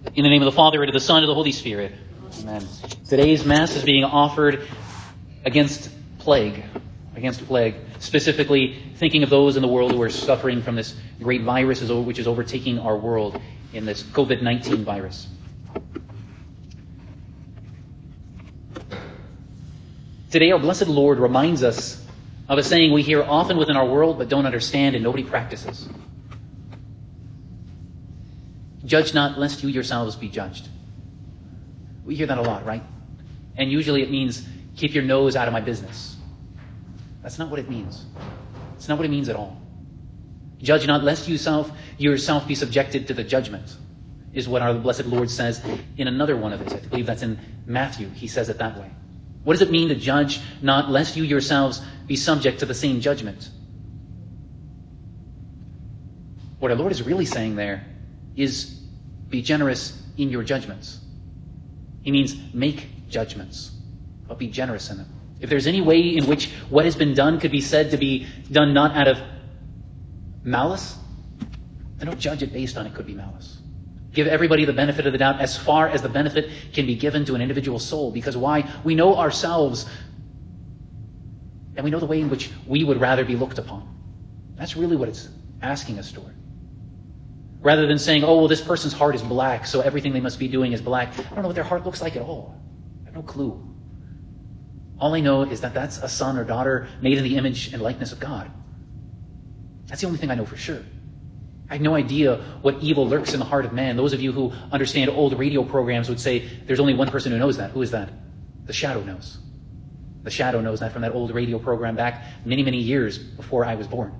In the name of the Father, and of the Son, and of the Holy Spirit. Amen. Today's Mass is being offered against plague. Specifically thinking of those in the world who are suffering from this great virus which is overtaking our world in this COVID-19 virus. Today, our blessed Lord reminds us of a saying we hear often within our world but don't understand and nobody practices. Judge not, lest you yourselves be judged. We hear that a lot, right? And usually it means keep your nose out of my business. That's not what it means. It's not what it means at all. Judge not, lest yourself be subjected to the judgment, is what our blessed Lord says in another one of his. I believe that's in Matthew. He says it that way. What does it mean to judge not, lest you yourselves be subject to the same judgment? What our Lord is really saying there is be generous in your judgments. He means make judgments, but be generous in them. If there's any way in which what has been done could be said to be done not out of malice, then don't judge it based on it could be malice. Give everybody the benefit of the doubt as far as the benefit can be given to an individual soul. Because why? We know ourselves and we know the way in which we would rather be looked upon. That's really what it's asking us toward. Rather than saying, oh, well, this person's heart is black, so everything they must be doing is black. I don't know what their heart looks like at all. I have no clue. All I know is that that's a son or daughter made in the image and likeness of God. That's the only thing I know for sure. I have no idea what evil lurks in the heart of man. Those of you who understand old radio programs would say there's only one person who knows that. Who is that? The shadow knows. The shadow knows that from that old radio program back many, many years before I was born.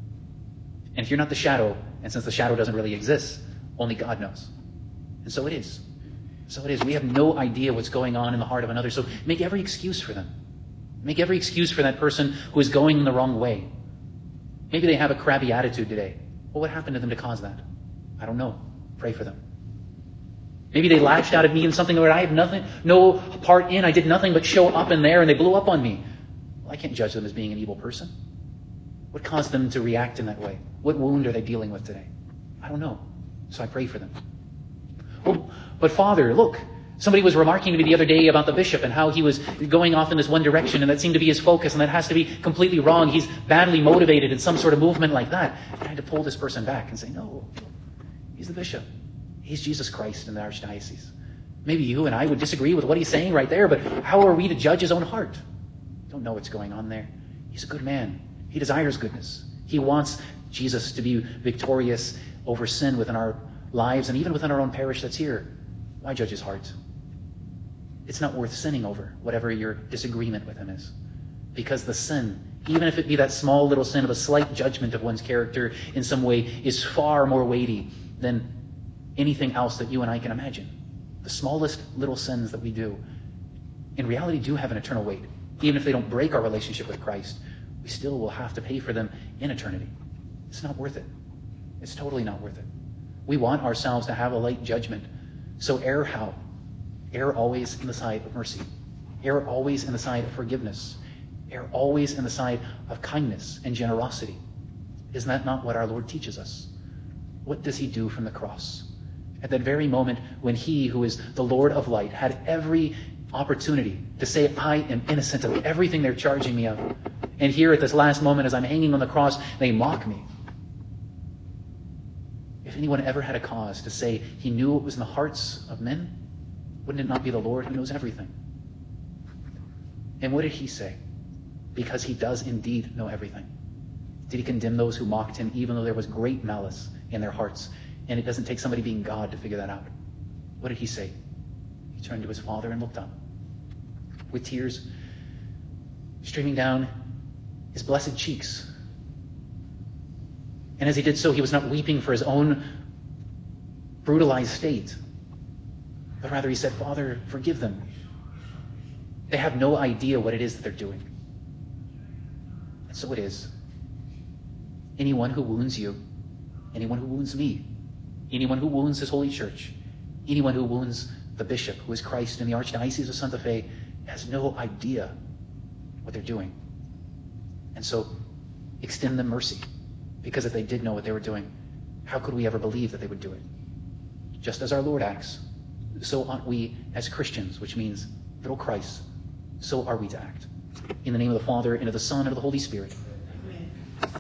And if you're not the shadow, and since the shadow doesn't really exist, only God knows. And so it is. So it is. We have no idea what's going on in the heart of another. So make every excuse for them. Make every excuse for that person who is going the wrong way. Maybe they have a crabby attitude today. Well, what happened to them to cause that? I don't know. Pray for them. Maybe they lashed out at me in something that I have no part in. I did nothing but show up in there and they blew up on me. Well, I can't judge them as being an evil person. What caused them to react in that way? What wound are they dealing with today? I don't know. So I pray for them. Well, but Father, look, somebody was remarking to me the other day about the bishop and how he was going off in this one direction and that seemed to be his focus and that has to be completely wrong. He's badly motivated in some sort of movement like that. And I had to pull this person back and say, no, he's the bishop. He's Jesus Christ in the Archdiocese. Maybe you and I would disagree with what he's saying right there, but how are we to judge his own heart? Don't know what's going on there. He's a good man. He desires goodness. He wants Jesus to be victorious over sin within our lives and even within our own parish that's here. Why judge his heart? It's not worth sinning over, whatever your disagreement with him is. Because the sin, even if it be that small little sin of a slight judgment of one's character in some way, is far more weighty than anything else that you and I can imagine. The smallest little sins that we do, in reality, do have an eternal weight. Even if they don't break our relationship with Christ, we still will have to pay for them in eternity. It's not worth it. It's totally not worth it. We want ourselves to have a light judgment. So err how? Err always in the side of mercy. Err always in the side of forgiveness. Err always in the side of kindness and generosity. Isn't that not what our Lord teaches us? What does he do from the cross? At that very moment when he, who is the Lord of light, had every opportunity to say, I am innocent of everything they're charging me of. And here at this last moment as I'm hanging on the cross, they mock me. If anyone ever had a cause to say he knew what was in the hearts of men, wouldn't it not be the Lord who knows everything? And what did he say? Because he does indeed know everything. Did he condemn those who mocked him, even though there was great malice in their hearts? And it doesn't take somebody being God to figure that out. What did he say? He turned to his Father and looked up with tears streaming down his blessed cheeks. And as he did so, he was not weeping for his own brutalized state, but rather he said, Father, forgive them. They have no idea what it is that they're doing. And so it is. Anyone who wounds you, anyone who wounds me, anyone who wounds his holy church, anyone who wounds the bishop, who is Christ in the Archdiocese of Santa Fe, has no idea what they're doing. And so extend them mercy. Because if they did know what they were doing, how could we ever believe that they would do it? just as our Lord acts, so ought we as Christians, which means little Christ, so are we to act. In the name of the Father, and of the Son, and of the Holy Spirit.